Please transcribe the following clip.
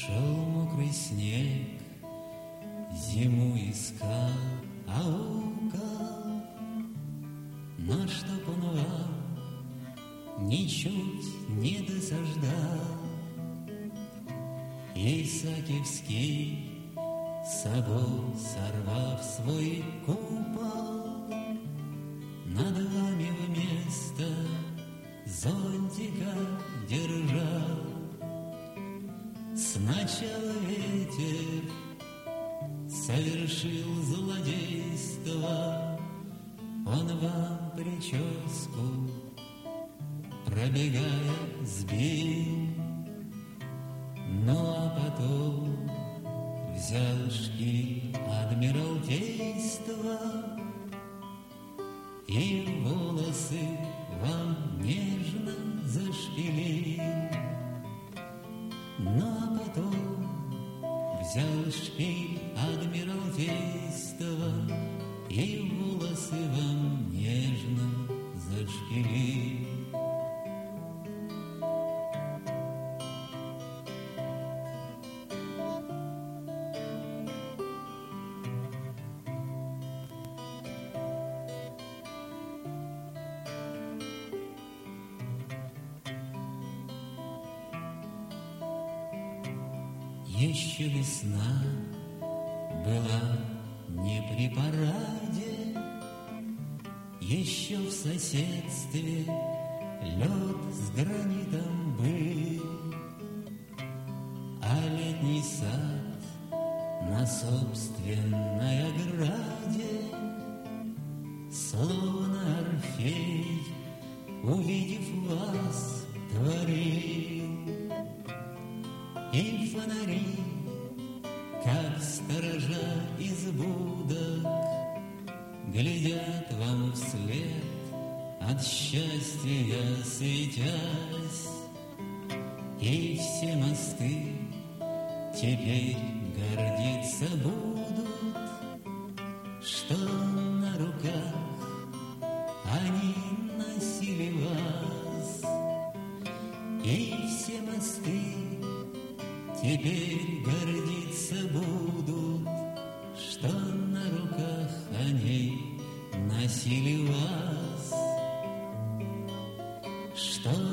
Шел мокрый снег, зиму искал, аукал, но чтоб он вам ничуть не досаждал. Исаакиевский собор, сорвав свой купол, над вами вместо зонтика держал. Сначала ветер совершил злодейство, он вам прическу, пробегая, сбил. Ну а потом взял шкиль адмиралтейства и волосы вам нежно зашпилил. Ну а потом взял шпиль адмиралтейства и волосы вам нежно зашпилил. Еще весна была не при параде, еще в соседстве лед с гранитом был, а летний сад на собственной ограде, словно Орфей, увидев вас, творил. И фонари, как сторожа из будок, глядят вам вслед, от счастья светясь. И все мосты теперь гордиться будут, что на руках они носили вас. И все мосты теперь гордиться будут, что на руках они носили вас, что